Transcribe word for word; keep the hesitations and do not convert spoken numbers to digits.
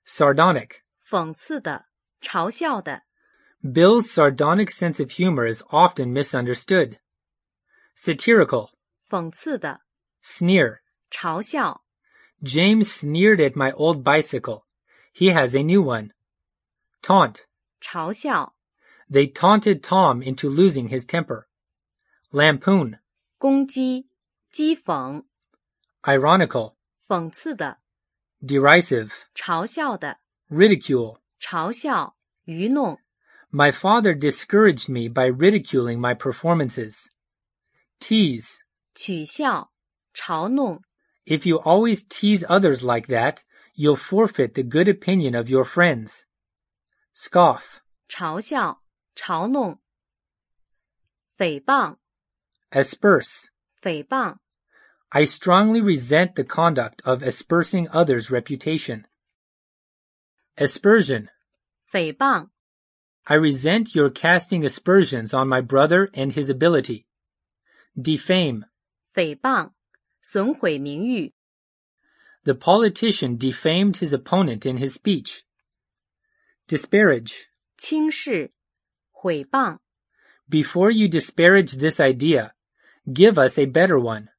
Sardonic. 讽刺的，嘲笑的。 Bill's sardonic sense of humor is often misunderstood. Satirical. 讽刺的， Sneer. 嘲笑。 James sneered at my old bicycle. He has a new one. Taunt. 嘲笑。 They taunted Tom into losing his temper. Lampoon. 攻击，讥讽。 Ironical. 讽刺的， Derisive. 嘲笑的。 Ridicule. 嘲笑，愚弄。 My father discouraged me by ridiculing my performances. Tease. 取笑，嘲弄。 If you always tease others like that, you'll forfeit the good opinion of your friends. Scoff. 嘲笑，嘲弄。诽谤， Asperse. 诽谤。 I strongly resent the conduct of aspersing others' reputation. Aspersion. 诽谤。 I resent your casting aspersions on my brother and his ability. Defame. 诽谤，损毁名誉。 The politician defamed his opponent in his speech. Disparage. 轻视，毁谤。 Before you disparage this idea, give us a better one.